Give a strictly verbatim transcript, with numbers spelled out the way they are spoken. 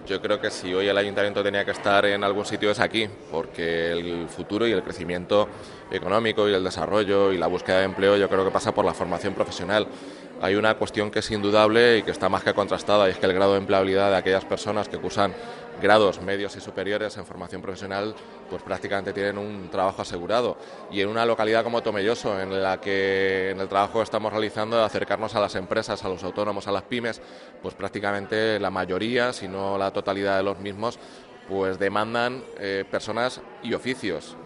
Yo creo que si hoy el ayuntamiento tenía que estar en algún sitio es aquí, porque el futuro y el crecimiento económico y el desarrollo y la búsqueda de empleo yo creo que pasa por la formación profesional. Hay una cuestión que es indudable y que está más que contrastada, y es que el grado de empleabilidad de aquellas personas que cursan grados medios y superiores en formación profesional pues prácticamente tienen un trabajo asegurado, y en una localidad como Tomelloso, en la que en el trabajo que estamos realizando de acercarnos a las empresas, a los autónomos, a las pymes, pues prácticamente la mayoría, si no la totalidad de los mismos, pues demandan eh, personas y oficios.